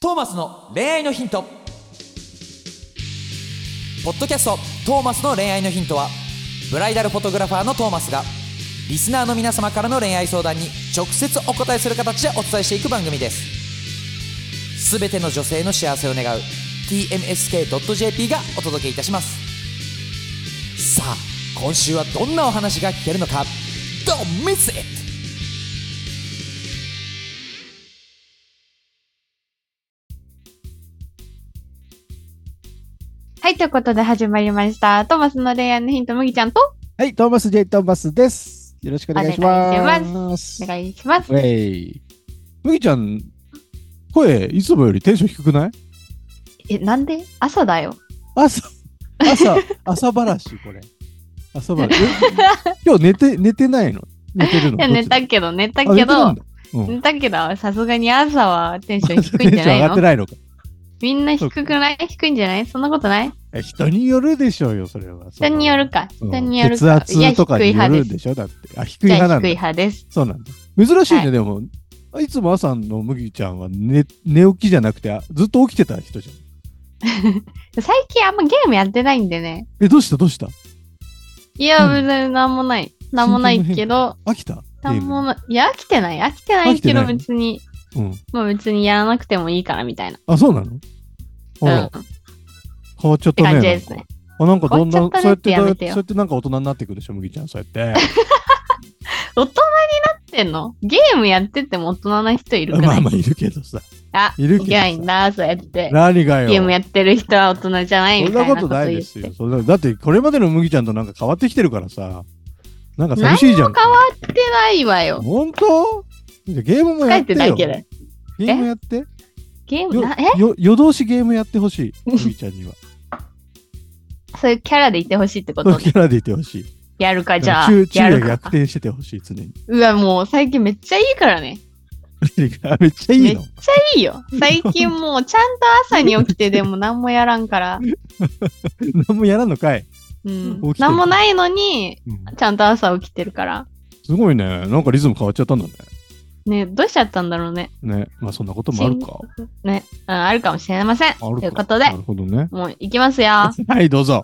トーマスの恋愛のヒント。ポッドキャストトーマスの恋愛のヒントは、ブライダルフォトグラファーのトーマスがリスナーの皆様からの恋愛相談に直接お答えする形でお伝えしていく番組です。すべての女性の幸せを願う TMSK.jp がお届けいたします。さあ今週はどんなお話が聞けるのか、 Don't miss it。 はい、ということで始まりました。トーマスの恋愛のヒント、麦ちゃんと。 はい、トーマス J トーマスです。よろしくお願いします。 お願いします。 麦ちゃん、声いつもよりテンション低くない？ なんで？朝だよ。 朝話これ。朝話。今日寝てないの？寝てるの？ いや、寝たけど、さすがに朝はテンション低いんじゃないの？ テンション上がってないのか。 みんな低くない？低いんじゃない？そんなことない？ 人によるでしょうよ、それは。 人によるか。 血圧とかによるんでしょ？だって。低い派なんだ。 低い派です。 そうなんだ。珍しいね、はい、でも。いつも朝の麦ちゃんは寝起きじゃなくて、ずっと起きてた人じゃん。 最近あんまゲームやってないんでね。 どうしたいや、別になんもない。なんもないけど。 飽きた？ いや、飽きてないけど別に。まあ別にやらなくてもいいからみたいな。 あ、そうなの？変わっちゃったね。 感じですね。 なんかどんどんそうやってなんか大人になっていくでしょ、麦ちゃん、そうやって。 大人になってんの？ゲームやってても大人な人いるくない？ まあいるけどさ。 いるけどさ。いけないんだ、そうやって。 何がよ。 ゲームやってる人は大人じゃないみたいな。 そんなことないですよ。だってこれまでの麦ちゃんとなんか変わってきてるからさ。なんか寂しいじゃん。 何も変わってないわよ。 本当？ゲームもやってよ。 帰ってだけで。 ゲームやって。 ゲーム夜通しゲームやってほしい、麦ちゃんには。 そういうキャラでいてほしいってことね。 キャラでいてほしい。 やるか、じゃあ。 昼夜逆転しててほしい、常に。 うわ、もう最近めっちゃいいからね。 めっちゃいいの？めっちゃいいよ。最近もうちゃんと朝に起きてでも何もやらんから。 何もやらんのかい？ 何もないのに、ちゃんと朝起きてるから。 すごいね。なんかリズム変わっちゃったんだね。 ね、どうしちゃったんだろうね。 ね、まあそんなこともあるか。 ね、あるかもしれません。ということで、 なるほどね。 もう行きますよ。はい、どうぞ。 はい、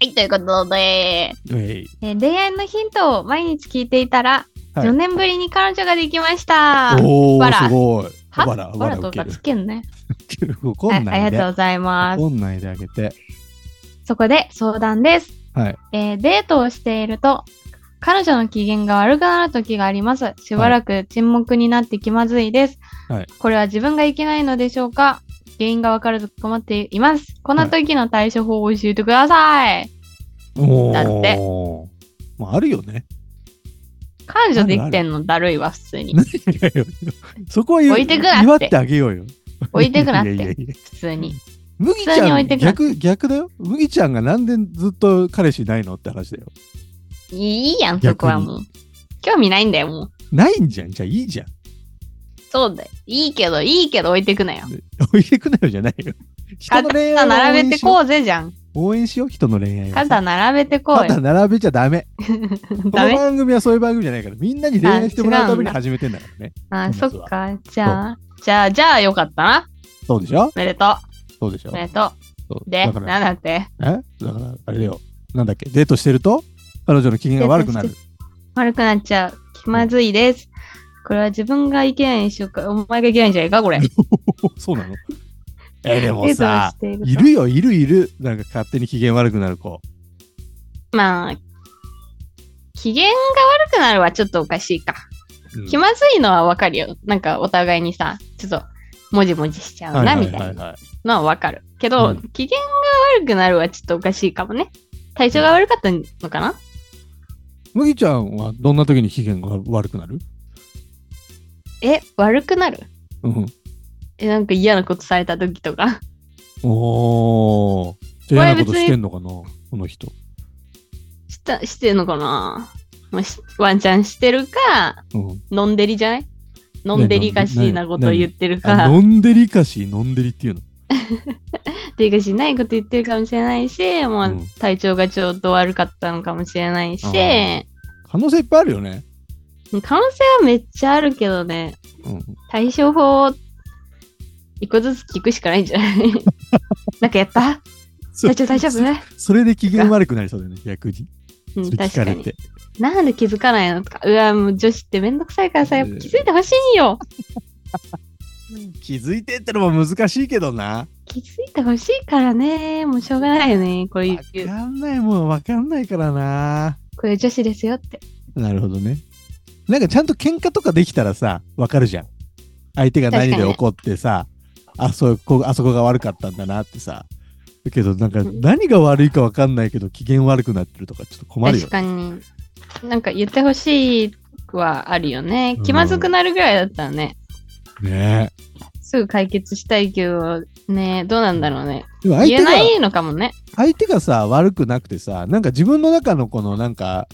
ということで、恋愛のヒントを毎日聞いていたら、4年ぶりに彼女ができました。 おー、すごい。 バラとかつけんね。 ありがとうございます。 怒んないであげて。 そこで相談です。デートをしていると、彼女の機嫌が悪くなる時があります。しばらく沈黙になって気まずいです。これは自分がいけないのでしょうか？原因が分からず困っています。こんな時の対処法を教えてください。だって。 まあ、あるよね。 彼女できてんのだるいわ、普通に。 そこは祝ってあげようよ。 置いてくなって。普通に。 麦ちゃん逆だよ。麦ちゃんがなんでずっと彼氏ないのって話だよ。 いいやん、そこはもう。興味ないんだよ、もう。 ないんじゃん。じゃあいいじゃん。 そうだよ。いいけど置いてくなよ。 置いてくなよじゃないよ。 人の恋愛を並べてこうぜじゃん。 応援しよう、人の恋愛を。 肩並べてこうよ。 肩並べちゃダメ。この番組はそういう番組じゃないから、みんなに恋愛してもらうために始めてんだからね。 あ、そっか。じゃあよかったな。 そうでしょ？ おめでとう。 そうでしょ？ おめでとう。で、なんだって？ だから、あれだよ。なんだっけ、デートしてると彼女の機嫌が悪くなる。 悪くなっちゃう。気まずいです。これは自分がいけないにしようか。お前がいけないんじゃないかこれ。 そうなの？でもさ、いるよ、いる。なんか勝手に機嫌悪くなる子。 まあ、機嫌が悪くなるはちょっとおかしいか。気まずいのはわかるよ。なんかお互いにさ、ちょっともじもじしちゃうな、みたいなのはわかる。けど、機嫌が悪くなるはちょっとおかしいかもね。体調が悪かったのかな？ 麦ちゃんはどんな時に機嫌が悪くなる？ 悪くなる？なんか嫌なことされた時とか。 じゃあ嫌なことしてんのかなこの人。 してんのかな？ワンチャンしてるか、のんでりじゃない？のんでりかしいなこと言ってるか。 のんでりかし、のんでりっていうの？ ていうかしないこと言ってるかもしれないし、もう体調がちょっと悪かったのかもしれないし。 可能性いっぱいあるよね。 可能性はめっちゃあるけどね。対処法一個ずつ聞くしかないんじゃないなんかやった大丈夫それで機嫌悪くなりそうだよね、逆に。 うん、 それ聞かれて。 確かに。なんで気づかないのとか、うわ、もう女子ってめんどくさいからさ、やっぱ気づいてほしいよ。 気づいてってのも難しいけどな。 気づいてほしいからね。もうしょうがないよね。こういう。 わかんないもん、わかんないからな。 こういう女子ですよって。 なるほどね。なんかちゃんと喧嘩とかできたらさ、わかるじゃん。相手が何で怒ってさ、あそこが悪かったんだなってさ。だけどなんか何が悪いかわかんないけど機嫌悪くなってるとかちょっと困るよ。 確かに。なんか言ってほしいはあるよね。気まずくなるぐらいだったらね。 ねえ。 すぐ解決したいけど、ね、どうなんだろうね。言えないのかもね。 相手がさ、悪くなくてさ、なんか自分の中のこのなんか、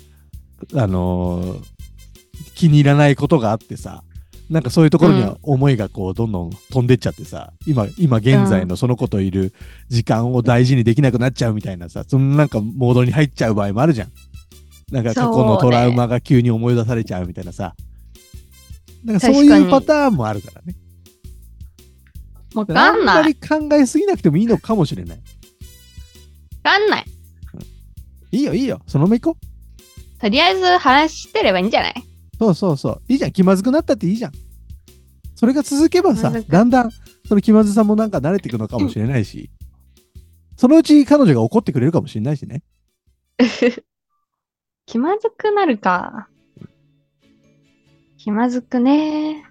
気に入らないことがあってさ、なんかそういうところには思いがこうどんどん飛んでっちゃってさ、今現在のその子といる時間を大事にできなくなっちゃうみたいなさ、そのなんかモードに入っちゃう場合もあるじゃん。なんか過去のトラウマが急に思い出されちゃうみたいなさ。なんかそういうパターンもあるからね。 わかんない。 あんまり考えすぎなくてもいいのかもしれない。 わかんない。 いいよ。そのまま行こう。 とりあえず話してればいいんじゃない？ そう。いいじゃん。気まずくなったっていいじゃん。それが続けばさ、だんだんその気まずさもなんか慣れていくのかもしれないし、そのうち彼女が怒ってくれるかもしれないしね。 気まずくなるか。気まずくね。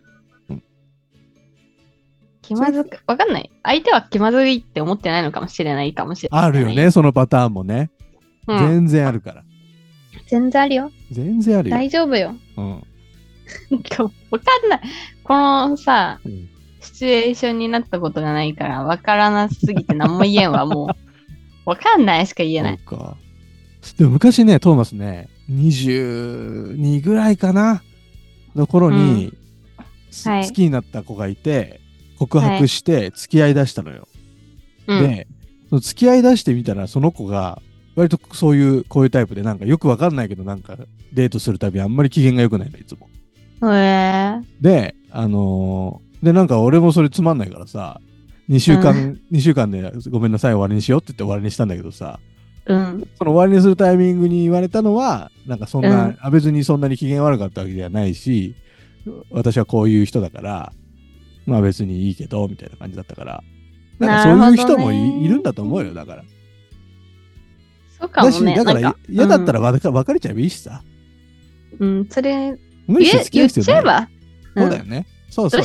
気まずく、わかんない。相手は気まずいって思ってないのかもしれないかもしれない。 あるよね、そのパターンもね。全然あるから。 全然あるよ。 全然あるよ。 大丈夫よ。 うん。 わかんない。このさ、シチュエーションになったことがないから、わからなすぎて何も言えんわ、もう。わかんないしか言えない。 そうか。でも昔ね、トーマスね、22ぐらいかなの頃に、好きになった子がいて、告白して付き合い出したのよ。で、その付き合い出してみたら、その子が、割とこういうタイプで、なんかよくわかんないけど、なんかデートするたびあんまり機嫌が良くないの、いつも。で、なんか俺もそれつまんないからさ、2週間でごめんなさい終わりにしようって言って終わりにしたんだけどさ、その終わりにするタイミングに言われたのは、なんかそんな、別にそんなに機嫌悪かったわけではないし、私はこういう人だから、まあ別にいいけど、みたいな感じだったから、なんかそういう人もいるんだと思うよ、だから。 そうかもね。 だから嫌だったら別れちゃえばいいしさ。 それ、 無理して付き合う必要ない。 言っちゃえば。 そうだよね。そう。で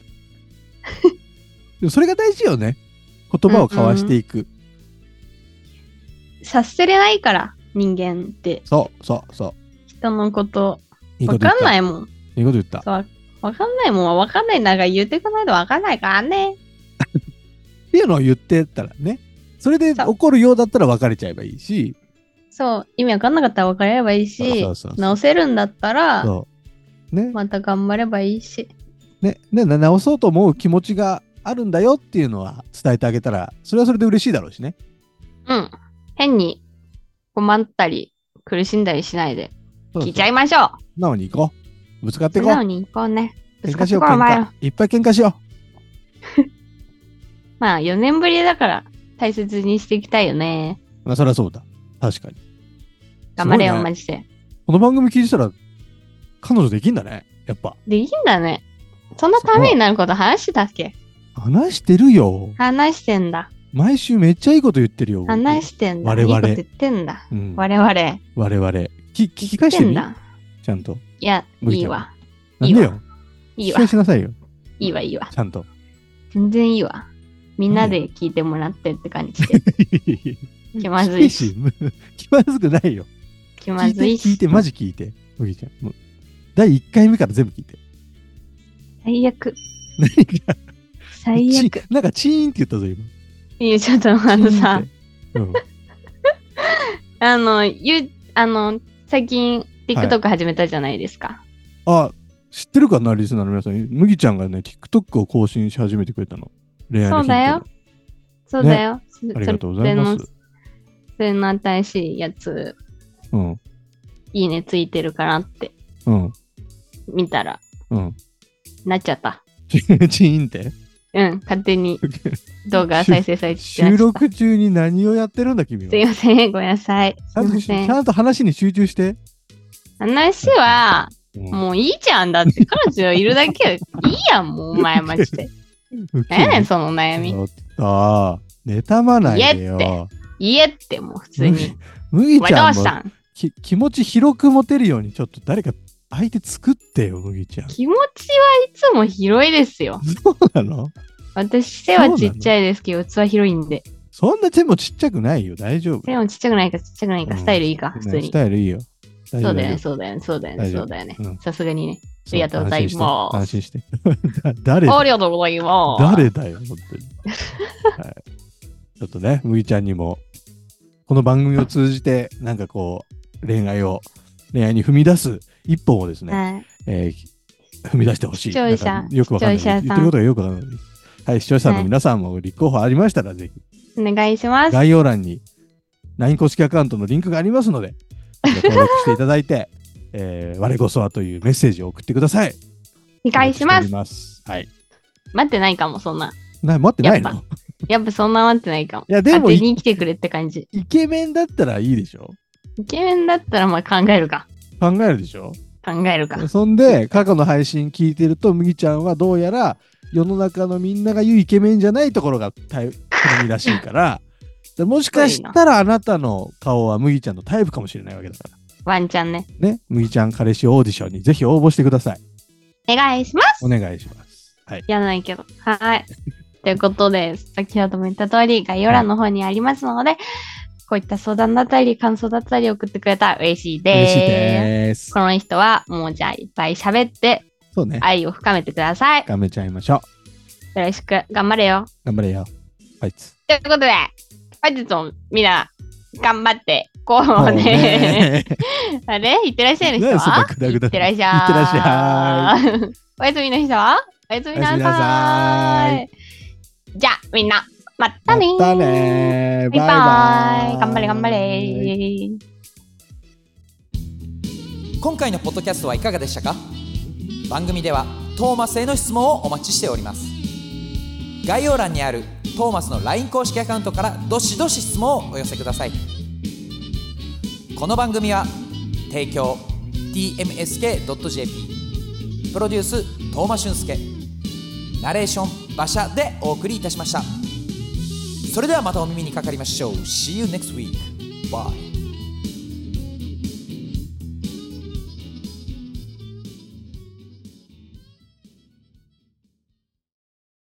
もそれが大事よね。言葉を交わしていく。 察せれないから、人間って。 そう。 人のこと、わかんないもん。 いいこと言った。 わかんないもんはわかんないなら言ってこないとわかんないからね。 っていうのを言ってたらね。それで怒るようだったら別れちゃえばいいし。 そう。意味わかんなかったら別れればいいし、直せるんだったら、ね、また頑張ればいいし。 ね、直そうと思う気持ちがあるんだよっていうのは伝えてあげたら、それはそれで嬉しいだろうしね。 うん。変に困ったり苦しんだりしないで聞いちゃいましょう。 素直に行こう。ぶつかっていこう。 素直に行こうね。 ぶつかっていこう。いっぱい喧嘩しよう。まあ4年ぶりだから大切にしていきたいよね。 まあそりゃそうだ。確かに。 頑張れよ、マジで。 この番組聞いてたら彼女できんだね。やっぱ。 できんだね。そんなためになること話してたっけ？ 話してるよ。 話してんだ。 毎週めっちゃいいこと言ってるよ。 話してんだ。 我々。 いいこと言ってんだ。我々。 聞き返してみ？ちゃんと。 いや、いいわ。 なんでよ。 いいわ。 聞き返しなさいよ。 いいわ、いいわ。 ちゃんと。 全然いいわ。みんなで聞いてもらってって感じで。気まずいし。 気まずくないよ。 気まずいし。 聞いて、マジ聞いて。麦ちゃん。第1回目から全部聞いて。 最悪。 何が最悪。 なんかチーンって言ったぞ、今。 いや、ちょっとさ、最近 TikTok 始めたじゃないですか。 あ、知ってるかな、リスナーの皆さん。麦ちゃんがね、TikTok を更新し始めてくれたの。恋愛のヒント。 そうだよ。 ありがとうございます。 それの新しいやつ、いいねついてるかなって。見たら、なっちゃった。 チーンって勝手に動画再生されて収録中に何をやってるんだ君は。 すいません、ごめんなさい。すいません。 ちゃんと話に集中して。 話は、もういいじゃん。だって彼女いるだけいいやん、もうお前マジで。何やねん、その悩み。 妬まないでよ。 言えってもう普通に。 麦ちゃんも気持ち広く持てるようにちょっと誰か相手作ってよ、麦ちゃん。 気持ちはいつも広いですよ。 そうなの？ 私背はちっちゃいですけど器広いんで。 そんな手もちっちゃくないよ、大丈夫。 手もちっちゃくないかスタイルいいか、普通に。 スタイルいいよ。 そうだよね。さすがにね。ありがとうございます。 安心して。誰？ ありがとうございます。 誰だよ、本当に。はい。ちょっとね、麦ちゃんにも、この番組を通じて、なんかこう、恋愛に踏み出す一本をですね、踏み出してほしい。 視聴者よくわかんない。言ってることがよくわかんない。はい、視聴者の皆さんも立候補ありましたら、ぜひ。 お願いします。 概要欄に LINE 公式アカウントのリンクがありますので、登録していただいて、我こそはというメッセージを送ってください。 お願いします。 はい。 待ってないかも、そんな。 待ってないの？ やっぱそんな待ってないかも。 いや、でも、 勝手に来てくれって感じ。 イケメンだったらいいでしょ？ イケメンだったらまあ考えるか。 考えるでしょ？ 考えるか。 そんで、過去の配信聞いてると、麦ちゃんはどうやら、世の中のみんなが言うイケメンじゃないところが好みらしいから、もしかしたらあなたの顔は麦ちゃんのタイプかもしれないわけだから。 ワンチャンね。 ね、麦ちゃん彼氏オーディションにぜひ応募してください。 お願いします。 お願いします。はい。 やらないけど。はい。ということで、先ほども言った通り、概要欄の方にありますので、こういった相談だったり、感想だったり送ってくれたら嬉しいです。 嬉しいです。 この人は、もうじゃあいっぱい喋って、 そうね。 愛を深めてください。 深めちゃいましょう。よろしく、頑張れよ。 頑張れよ。あいつ。 ということで、本日もみんな、頑張って、こうね。あれいってらっしゃいの人はいってらっしゃい。いってらっしゃい。おやすみの人はおやすみなさい。じゃあ、みんな、またねー。 またねー。 バイバイ。頑張れ頑張れ。 今回のポッドキャストはいかがでしたか？番組ではトーマスへの質問をお待ちしております。概要欄にあるトーマスの LINE 公式アカウントからどしどし質問をお寄せください。この番組は提供 tmsk.jp プロデューストーマ俊介ナレーション馬車でお送りいたしました。それではまたお耳にかかりましょう。See you next week. Bye.